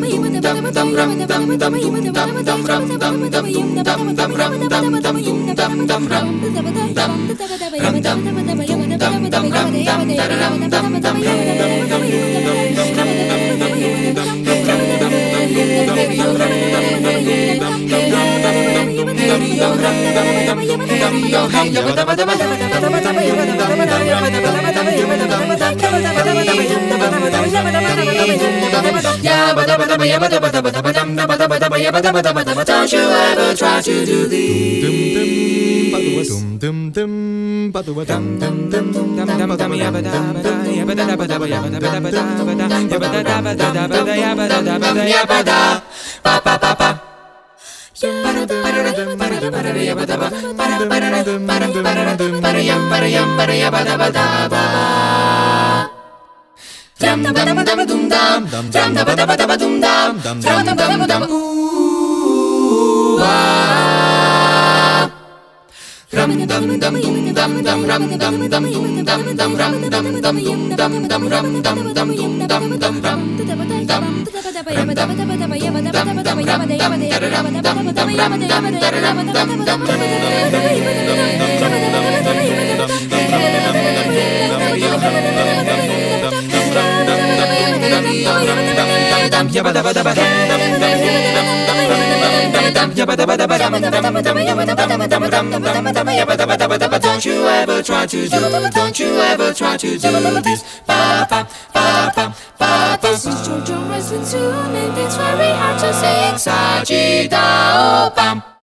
Don't you ever try to do this. Don't you ever try to do, don't you ever try to do this. Ba ba ba ba ba. This is JoJo Wrestling Tune, and it's very hard to sing. Sagitao bam.